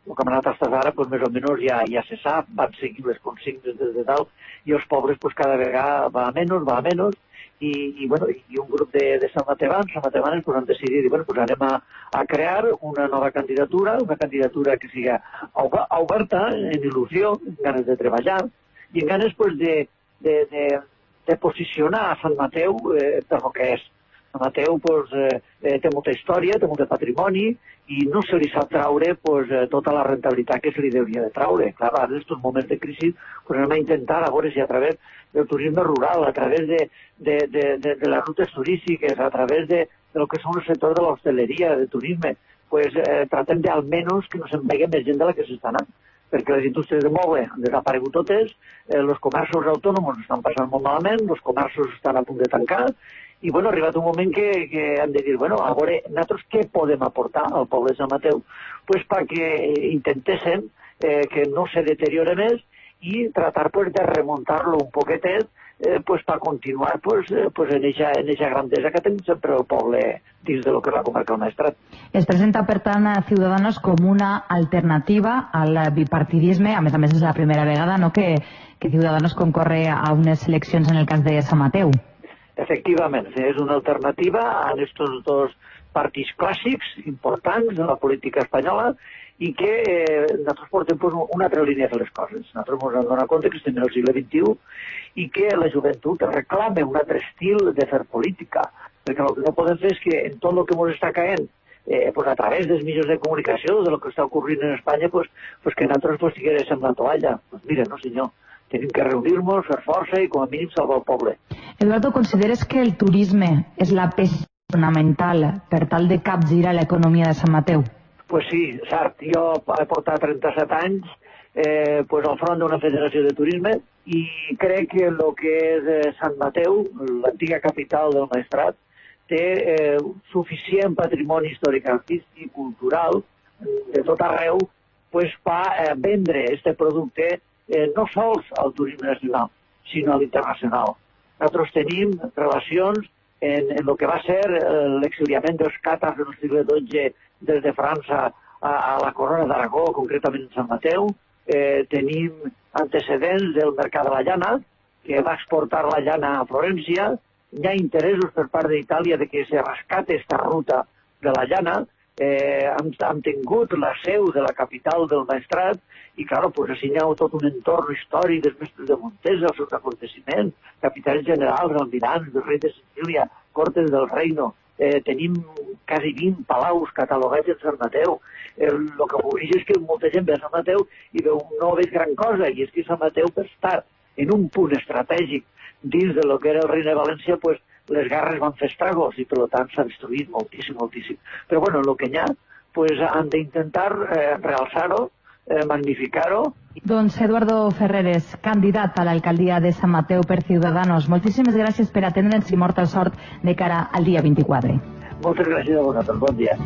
el que hem anat fins ara, pues, més o menys ja, ja se sap, van seguir les consignes des de tal, i els pobres pues, cada vegada va a menys, va a menys, i, i, bueno, i un grup de, de Sant Matevans, Sant Matevanes, pues, han decidit, bueno, pues, anem a, a crear una nova candidatura, una candidatura que siga oberta, en il·lusió, en ganes de treballar, i en ganes pues, de, de, de, de posicionar a Sant Mateu eh, per el que és. Sant Mateu pues, eh, té molta història, té molt de patrimoni, i no se li sap traure pues, tota la rentabilitat que se li hauria de traure. Clar, en aquests moments de crisi pues, anem a intentar, a veure si a través del turisme rural, a través de, de, de, de, de les rutes turístiques, a través de, de lo que són el sector de l'hostaleria, de turisme, pues, eh, tratem d'almenys que no se'n vegi més gent de la que s'està anant. Perquè les indústries de moble han desaparegut totes, eh, els comerços autònoms estan passant molt malament, els comerços estan a punt de tancar, i bueno, ha arribat un moment que, que han de dir, bueno, a veure, nosaltres què podem aportar al poble de Sant Mateu? Pues perquè intentéssim eh, que no se deteriore més i tratar pues, de remuntar-lo un poquetet eh, pues, per continuar pues, eh, pues, en aquesta grandesa que tenim sempre el poble dins de lo que és la comarca del Maestrat. Es presenta, per tant, a Ciudadanos com una alternativa al bipartidisme. A més a més, és la primera vegada no, que, que Ciudadanos concorre a unes eleccions en el cas de Sant Mateu. Efectivament, és una alternativa a aquests dos partits clàssics importants de la política espanyola i que eh, nosaltres portem pues, una altra línia de les coses. Nosaltres ens hem donat compte que estem en el segle vint-i-u i que la joventut reclama un altre estil de fer política, perquè el que no podem fer és que en tot el que ens està caent eh, pues, a través dels mitjans de comunicació, de lo que està ocorrint en Espanya, pues, pues, que nosaltres pues, estiguéssim la toalla. Pues, mira, no senyor, tenim que reunir-nos, fer força i com a mínim salvar el poble. Eduardo, ¿consideres que el turisme és la peça fonamental per tal de capgirar l'economia de Sant Mateu? Pues sí, cert. Jo he portat trenta-set anys eh, pues al front d'una federació de turisme i crec que el que és eh, Sant Mateu, l'antiga capital del Maestrat, té eh, suficient patrimoni històric, artístic, cultural, de tot arreu, pues, per eh, vendre aquest producte eh, no sols al turisme nacional, sinó a l'internacional. Nosaltres tenim relacions en, en el que va ser eh, l'exiliament dels càtars en el segle dotze des de França a, a la Corona d'Aragó, concretament en Sant Mateu. Eh, tenim antecedents del mercat de la llana, que va exportar la llana a Florència. Hi ha interessos per part d'Itàlia de que se rescate aquesta ruta de la llana. Eh, hem, hem tingut la seu de la capital del Maestrat i, clar, pues, així hi ha tot un entorn històric dels mestres de Montesa, els seus aconteciments, capitans generals, almirants, del rei de Sicília, cortes del reino. Eh, tenim quasi vint palaus catalogats en Sant Mateu. El eh, que vull és que molta gent ve a Sant Mateu i veu, no veig gran cosa, i és que Sant Mateu, per estar en un punt estratègic dins de lo que era el Regne de València, pues, les guerres van fer estragos i, per tant, s'ha destruït moltíssim, moltíssim. Però, bueno, el que hi ha, pues, han d'intentar eh, realçar-ho, eh, magnificar-ho. Doncs Eduardo Ferreres, candidat a l'alcaldia de Sant Mateu per Ciudadanos, moltíssimes gràcies per atendre'ns i morta sort de cara al dia vint-i-quatre. Moltes gràcies a vosaltres, bon dia.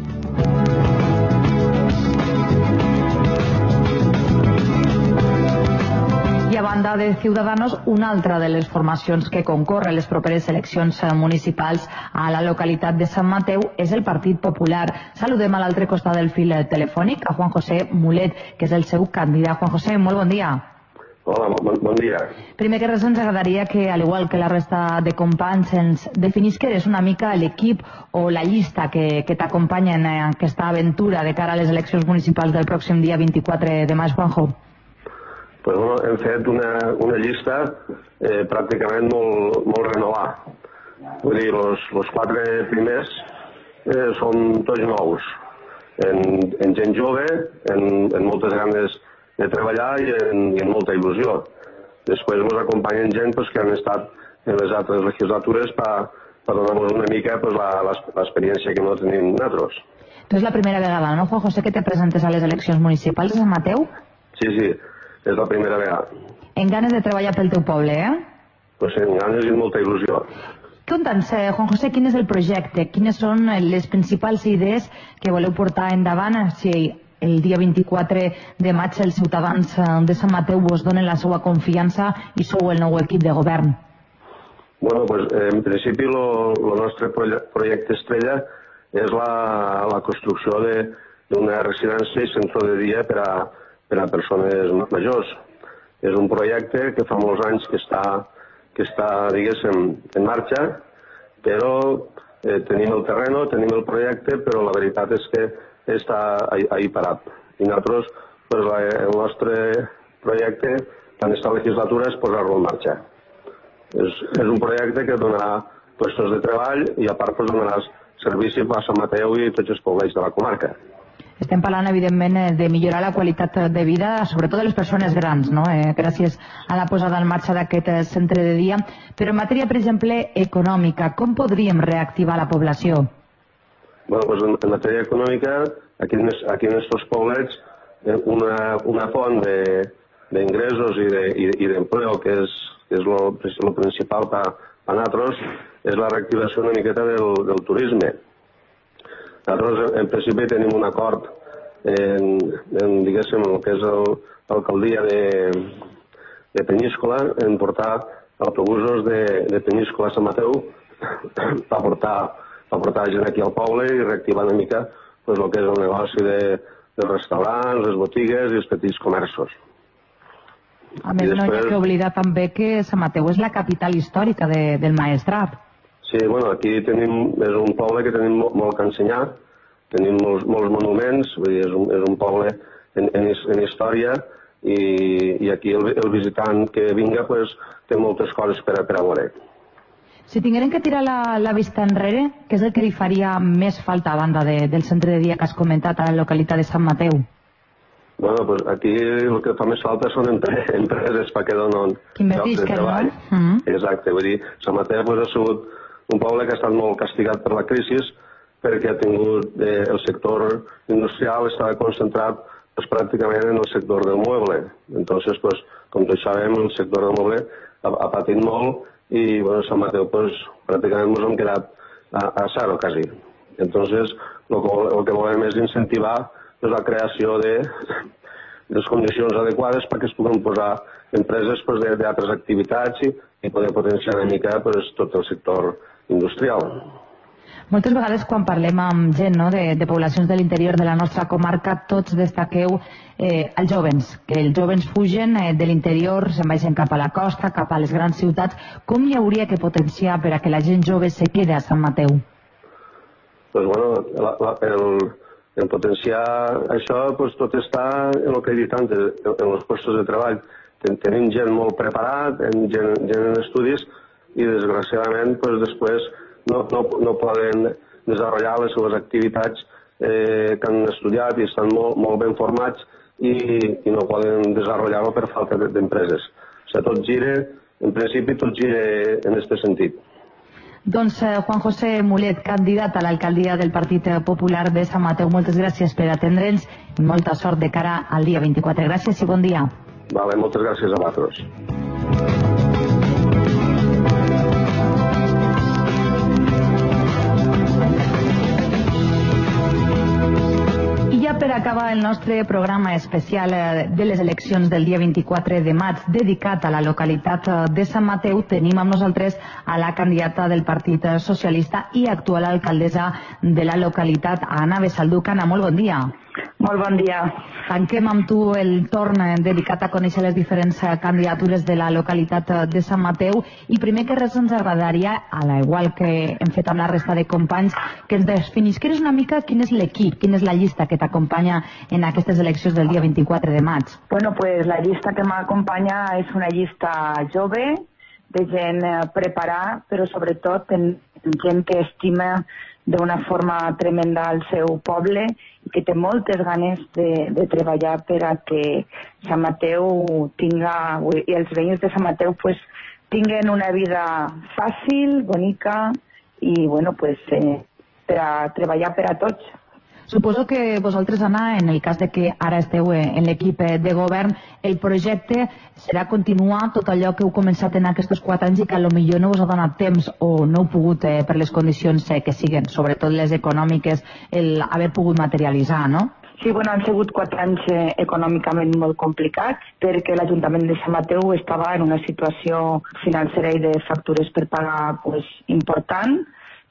I a banda de Ciudadanos, una altra de les formacions que concorre a les properes eleccions municipals a la localitat de Sant Mateu és el Partit Popular. Saludem a l'altre costat del fil telefònic a Juan José Mulet, que és el seu candidat. Juan José, molt bon dia. Hola, bon, bon dia. Primer que res ens agradaria que, al igual que la resta de companys, ens definís que eres una mica l'equip o la llista que, que t'acompanya en aquesta aventura de cara a les eleccions municipals del pròxim dia vint-i-quatre de maig, Juanjo. Pues, bueno, hem fet una, una llista eh, pràcticament molt, molt renovada. Vull dir, els quatre primers eh, són tots nous, en, en gent jove, en, en moltes ganes de treballar i en, i en molta il·lusió. Després ens acompanyen gent pues, que han estat en les altres legislatures per per donar-nos una mica pues, l'experiència que no tenim nosaltres. Tu és la primera vegada, no, Juan José, que te presentes a les eleccions municipals de Sant Mateu? Sí, sí, és la primera vegada. En ganes de treballar pel teu poble, eh? Pues en ganes i molta il·lusió. Conta'ns, Juan José, quin és el projecte? Quines són les principals idees que voleu portar endavant si el dia vint-i-quatre de maig els ciutadans de Sant Mateu vos donen la seva confiança i sou el nou equip de govern? Bueno, pues en principi el nostre projecte estrella és la, la construcció de, d'una residència i centre de dia per a, per a persones majors. És un projecte que fa molts anys que està, que està diguéssim, en marxa, però eh, tenim el terreno, tenim el projecte, però la veritat és que està ahí, ahí parat. I nosaltres, pues, la, el nostre projecte en aquesta legislatura és posar-lo en marxa. És, és un projecte que donarà llocs de treball i a part pues, donarà servici a Sant Mateu i tots els pobles de la comarca. Estem parlant, evidentment, de millorar la qualitat de vida, sobretot de les persones grans, no? eh, gràcies a la posada en marxa d'aquest centre de dia. Però en matèria, per exemple, econòmica, com podríem reactivar la població? Bueno, pues en, en matèria econòmica, aquí en, aquí en estos poblets, eh, una, una font d'ingressos i d'empleo, de, que és, que és lo, lo principal per a nosaltres, és la reactivació una miqueta del, del turisme. Nosaltres, en principi, tenim un acord en, en diguéssim, el que és l'alcaldia de, de Penyíscola, en portar autobusos de, de Penyíscola a Sant Mateu per portar, per portar gent aquí al poble i reactivar una mica pues, el que és el negoci de, dels restaurants, les botigues i els petits comerços. A més, després... no hi ha que oblidar també que Sant Mateu és la capital històrica de, del Maestrat. Sí, bueno, aquí tenim, és un poble que tenim molt, molt que ensenyar, tenim molts, molts monuments, vull dir, és, un, és un poble en, en, en història i, i aquí el, el visitant que vinga pues, té moltes coses per a, per a veure. Si tinguérem que tirar la, la vista enrere, què és el que li faria més falta a banda de, del centre de dia que has comentat a la localitat de Sant Mateu? Bueno, pues aquí el que fa més falta són empre empreses perquè donen llocs de treball. No? Mm-hmm. Exacte, vull dir, Sant Mateu pues, ha sigut un poble que ha estat molt castigat per la crisi perquè ha tingut eh, el sector industrial estava concentrat pues, pràcticament en el sector del mueble. Entonces, pues, com tots sabem, el sector del mueble ha, ha patit molt i bueno, Sant Mateu pues, pràcticament ens hem quedat a, a zero quasi. Entonces, el que, el que volem és incentivar pues, la creació de les condicions adequades perquè es puguen posar empreses pues, d'altres activitats i, i poder potenciar una mica pues, tot el sector industrial. Moltes vegades quan parlem amb gent no, de, de poblacions de l'interior de la nostra comarca, tots destaqueu eh, els jovens, que els jovens fugen eh, de l'interior, se'n vagin cap a la costa, cap a les grans ciutats. Com hi hauria que potenciar per a que la gent jove se quede a Sant Mateu? Pues, bueno, la, la, el, el potenciar això pues, tot està en el que he dit antes, en, en els llocs de treball. Ten, tenim gent molt preparat, gent, gent en estudis, i desgraciadament pues, després no, no, no poden desenvolupar les seves activitats eh, que han estudiat i estan molt, molt ben formats i, i no poden desenvolupar-ho per falta d'empreses. O sigui, tot gira, en principi tot gira en aquest sentit. Doncs eh, Juan José Mulet, candidat a l'alcaldia del Partit Popular de Sant Mateu, moltes gràcies per atendre'ns i molta sort de cara al dia vint-i-quatre. Gràcies i bon dia. Vale, moltes gràcies a vosaltres. Per acabar el nostre programa especial de les eleccions del dia vint-i-quatre de maig dedicat a la localitat de Sant Mateu, tenim amb nosaltres a la candidata del Partit Socialista i actual alcaldessa de la localitat, Anna Besalduc. Anna, molt bon dia. Molt bon dia. Tanquem amb tu el torn dedicat a conèixer les diferents candidatures de la localitat de Sant Mateu i primer que res ens agradaria, a la igual que hem fet amb la resta de companys, que ens definisqueres una mica quin és l'equip, quina és la llista que t'acompanya en aquestes eleccions del dia vint-i-quatre de maig. Bueno, pues la llista que m'acompanya és una llista jove, de gent preparada, però sobretot gent que estima d'una forma tremenda al seu poble i que té moltes ganes de, de treballar per a que Sant Mateu tinga, i els veïns de Sant Mateu pues, tinguen una vida fàcil, bonica i bueno, pues, eh, per a treballar per a tots. Suposo que vosaltres, Anna, en el cas de que ara esteu en l'equip de govern, el projecte serà continuar tot allò que heu començat en aquests quatre anys i que potser no us ha donat temps o no heu pogut, eh, per les condicions eh, que siguen, sobretot les econòmiques, el haver pogut materialitzar, no? Sí, bueno, han sigut quatre anys eh, econòmicament molt complicats perquè l'Ajuntament de Sant Mateu estava en una situació financera i de factures per pagar pues, important,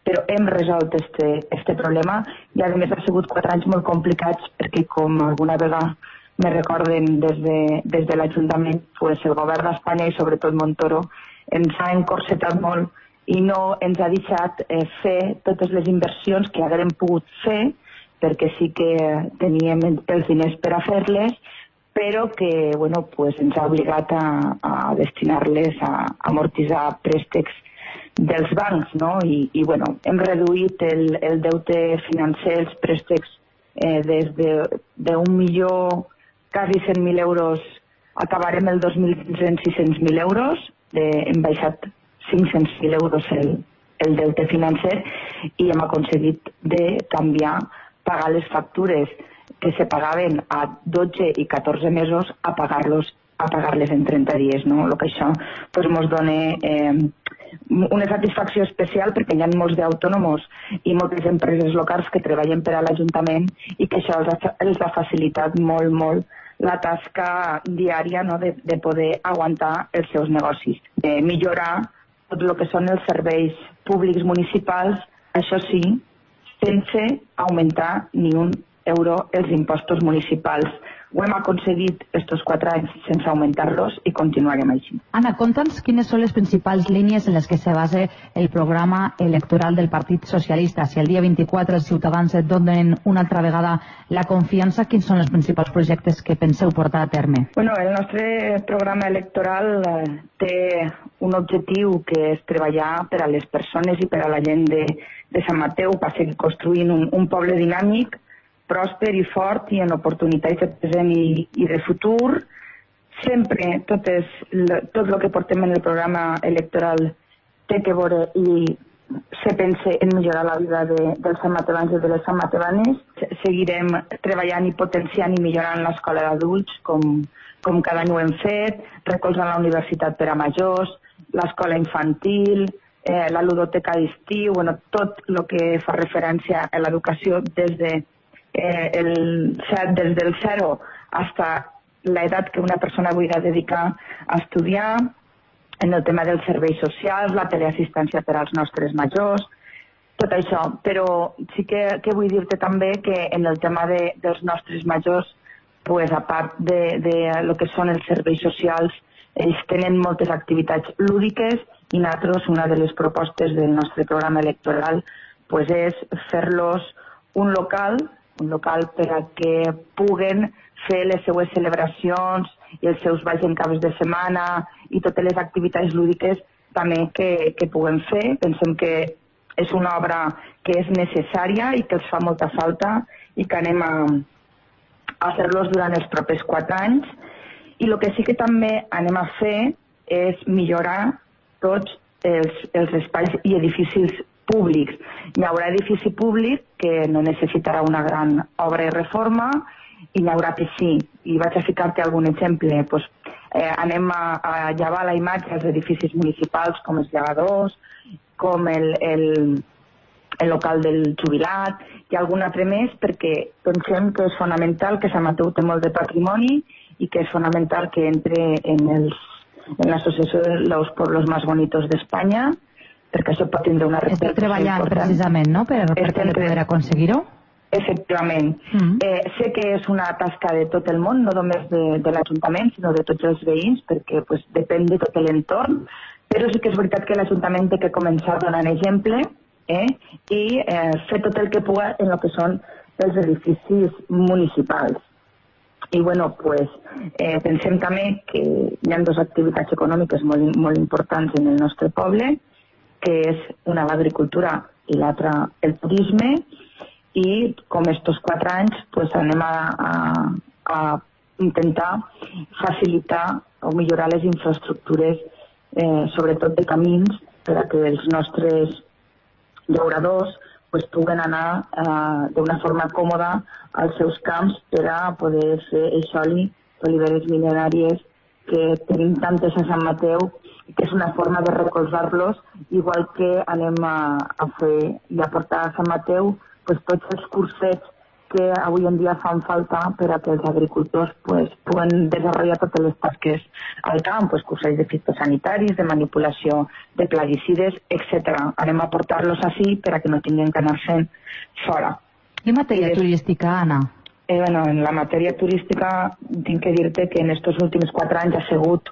però hem resolt este, este problema i a més ha sigut quatre anys molt complicats perquè com alguna vegada me recorden des de, des de l'Ajuntament, pues el govern d'Espanya i sobretot Montoro ens ha encorsetat molt i no ens ha deixat eh, fer totes les inversions que haguem pogut fer perquè sí que teníem els diners per a fer-les, però que bueno, pues ens ha obligat a, a destinar-les a amortitzar préstecs dels bancs, no? I, i bueno, hem reduït el, el deute financer, els préstecs, eh, des d'un milió, quasi cent mil euros, acabarem el dos mil quinze en sis-cents mil euros, de, hem baixat cinc-cents mil euros el, el deute financer i hem aconseguit de canviar, pagar les factures que se pagaven a dotze i catorze mesos a pagar-los a pagar-les en trenta dies, no? Lo que això pues, ens dona eh, una satisfacció especial perquè hi ha molts d'autònoms i moltes empreses locals que treballen per a l'Ajuntament i que això els ha, els ha facilitat molt, molt la tasca diària, no? de, de poder aguantar els seus negocis, de millorar tot el que són els serveis públics municipals, això sí, sense augmentar ni un euro els impostos municipals. Ho hem aconseguit estos quatre anys sense augmentar-los i continuarem així. Anna, conta'ns quines són les principals línies en les que se basa el programa electoral del Partit Socialista. Si el dia vint-i-quatre els ciutadans et donen una altra vegada la confiança, quins són els principals projectes que penseu portar a terme? Bueno, el nostre programa electoral eh, té un objectiu que és treballar per a les persones i per a la gent de, de Sant Mateu, per seguir construint un, un poble dinàmic, pròsper i fort i en oportunitats de present i, i de futur. Sempre tot, és, tot el que portem en el programa electoral té que veure i se pensa en millorar la vida de, dels santmatevans i de les santmatevanes. Seguirem treballant i potenciant i millorant l'escola d'adults com, com cada any ho hem fet, recolzant la universitat per a majors, l'escola infantil, eh, la ludoteca d'estiu, bueno, tot el que fa referència a l'educació des de Eh, el, des del zero hasta l'edat que una persona vulgui dedicar a estudiar, en el tema dels serveis socials, la teleassistència per als nostres majors, tot això. Però sí que, que vull dir-te també que en el tema de, dels nostres majors, pues, a part de, de lo que són els serveis socials, ells tenen moltes activitats lúdiques i nosaltres, una de les propostes del nostre programa electoral, pues, és fer-los un local un local per a que puguen fer les seues celebracions i els seus balls en caps de setmana i totes les activitats lúdiques també que, que puguen fer. Pensem que és una obra que és necessària i que els fa molta falta i que anem a, a fer-los durant els propers quatre anys. I el que sí que també anem a fer és millorar tots els, els espais i edificis públics. Hi haurà edifici públic que no necessitarà una gran obra i reforma i hi haurà que sí. I vaig a ficar-te algun exemple. Pues, eh, anem a, a llevar la imatge als edificis municipals com els llevadors, com el, el, el local del jubilat i algun altre més perquè pensem que és fonamental que Sant Mateu té molt de patrimoni i que és fonamental que entre en, els, en l'associació de los pueblos más bonitos d'Espanya, perquè això pot tindre una repercussió important. Esteu treballant precisament, no?, per, per poder aconseguir-ho? Efectivament. Mm. Eh, sé que és una tasca de tot el món, no només de, de l'Ajuntament, sinó de tots els veïns, perquè pues, depèn de tot l'entorn, però sí que és veritat que l'Ajuntament té que començar donant exemple eh, i eh, fer tot el que pugui en el que són els edificis municipals. I bueno, pues, eh, pensem també que hi ha dues activitats econòmiques molt, molt importants en el nostre poble, que és una l'agricultura i l'altra el turisme, i com estos quatre anys pues, anem a, a, a intentar facilitar o millorar les infraestructures, eh, sobretot de camins, per a que els nostres llauradors pues, puguen anar eh, d'una forma còmoda als seus camps per a poder fer això oli, oliveres milenàries que tenim tantes a Sant Mateu, que és una forma de recolzar-los, igual que anem a, a fer i a portar a Sant Mateu pues, tots els cursets que avui en dia fan falta per a que els agricultors pues, puguen desenvolupar totes les tasques al camp, pues, cursos de fitosanitaris, de manipulació de plaguicides, etcètera. Anem a portar-los així per a que no tinguin que anar-se'n fora. I matèria I turística, Anna? Eh, bueno, en la matèria turística tinc que dir-te que en aquests últims quatre anys ha sigut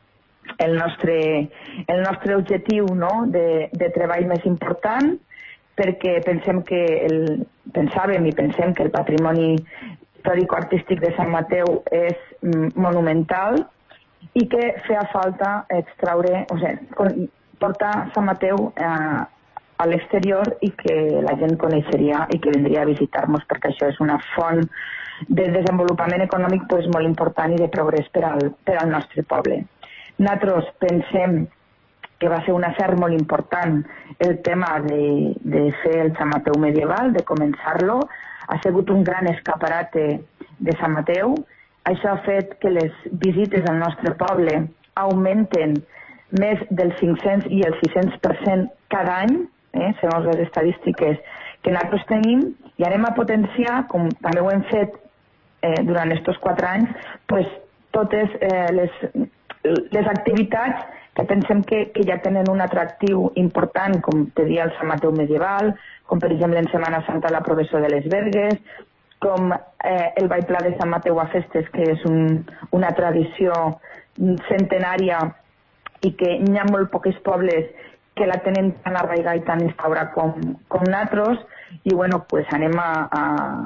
el nostre, el nostre objectiu, no?, de, de treball més important, perquè pensem que el, pensàvem i pensem que el patrimoni històrico-artístic de Sant Mateu és monumental i que feia falta extraure, o sigui, portar Sant Mateu a, a l'exterior i que la gent coneixeria i que vindria a visitar-nos, perquè això és una font de desenvolupament econòmic pues, molt important i de progrés per al, per al nostre poble. Nosaltres pensem que va ser un acert molt important el tema de, de fer el Sant Mateu medieval, de començar-lo. Ha sigut un gran escaparate de Sant Mateu. Això ha fet que les visites al nostre poble augmenten més del cinc-cents i el sis-cents per cent cada any, eh, segons les estadístiques que nosaltres tenim, i anem a potenciar, com també ho hem fet eh, durant aquests quatre anys, pues, totes eh, les, les activitats que pensem que, que ja tenen un atractiu important, com te dia el Sant Mateu medieval, com per exemple en Setmana Santa la Professó de les Vergues, com eh, el Ball Pla de Sant Mateu a Festes, que és un, una tradició centenària i que hi ha molt pocs pobles que la tenen tan arraigada i tan instaurada com, com nosaltres, i bueno, pues anem a, a,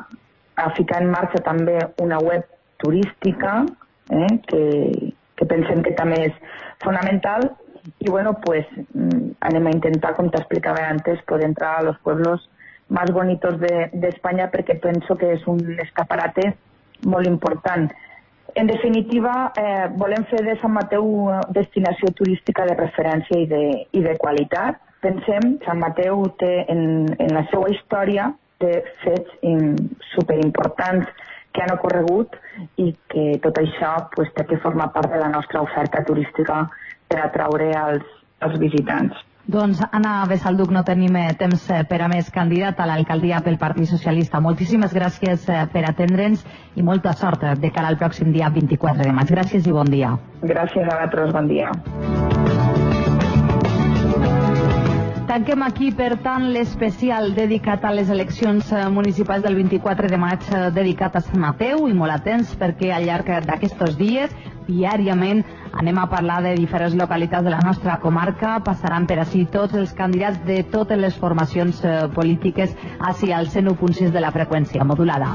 a ficar en marxa també una web turística, eh, que, que pensem que també és fonamental, y bueno, pues mmm, anem a intentar, como te explicaba antes, poder entrar a los pueblos más bonitos de, de España, porque pienso que es un escaparate muy importante. En definitiva, eh, volem fer de Sant Mateu destinació turística de referència i de, i de qualitat. Pensem que Sant Mateu té en, en la seva història té fets in, superimportants que han ocorregut i que tot això pues, té que formar part de la nostra oferta turística per atraure els, els visitants. Doncs, Anna Besalduc, no tenim temps per a més. Candidat a l'alcaldia pel Partit Socialista. Moltíssimes gràcies per atendre'ns i molta sort de cara al pròxim dia vint-i-quatre de maig. Gràcies i bon dia. Gràcies a vosaltres, bon dia. Tanquem aquí, per tant, l'especial dedicat a les eleccions municipals del vint-i-quatre de maig, dedicat a Sant Mateu, i molt atents perquè al llarg d'aquests dies, diàriament, anem a parlar de diferents localitats de la nostra comarca. Passaran per ací tots els candidats de totes les formacions polítiques ací al cent u punt sis de la freqüència modulada.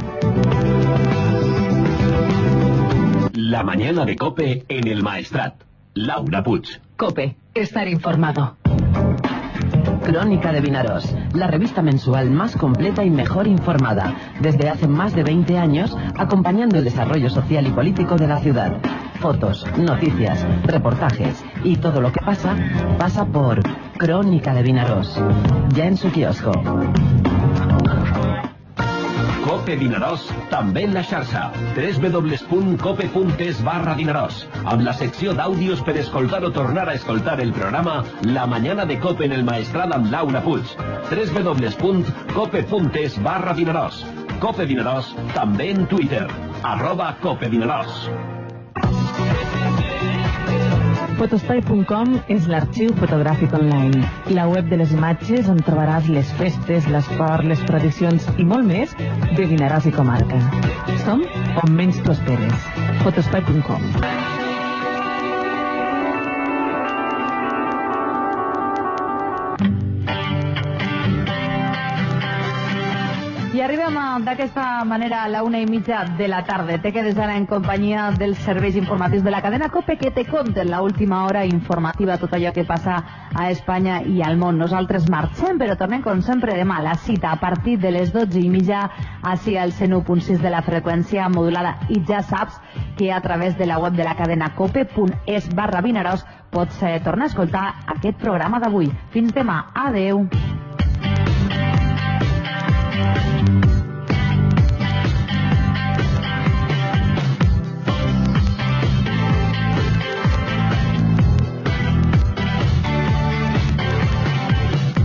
La mañana de COPE en el Maestrat. Laura Puig. COPE. Estar informado. Crónica de Vinaroz, la revista mensual más completa y mejor informada, desde hace más de veinte años, acompañando el desarrollo social y político de la ciudad. Fotos, noticias, reportajes y todo lo que pasa, pasa por Crónica de Vinaroz, ya en su kiosco. COPE Vinaroz, també en la xarxa, w w w punt cope punt es barra Vinaroz, amb la secció d'àudios per escoltar o tornar a escoltar el programa La Mañana de COPE en el Maestrat amb Laura Puig, w w w punt cope punt es barra Vinaroz. COPE Vinaroz, també en Twitter, arroba COPE Vinaroz. Fotospai punt com és l'arxiu fotogràfic online, la web de les imatges on trobaràs les festes, l'esport, les tradicions i molt més de Vinaròs i comarca. Som on menys t'ho esperes. Fotospai punt com. I arribem d'aquesta manera a la una i mitja de la tarda. Te quedes ara en companyia dels serveis informatius de la cadena COPE que te conten l'última hora informativa, tot allò que passa a Espanya i al món. Nosaltres marxem, però tornem com sempre demà. La cita a partir de les dotze i mitja ací al cent u punt sis de la freqüència modulada. I ja saps que a través de la web de la cadena cope punt es barra Vinaròs pots eh, tornar a escoltar aquest programa d'avui. Fins demà. Adeu.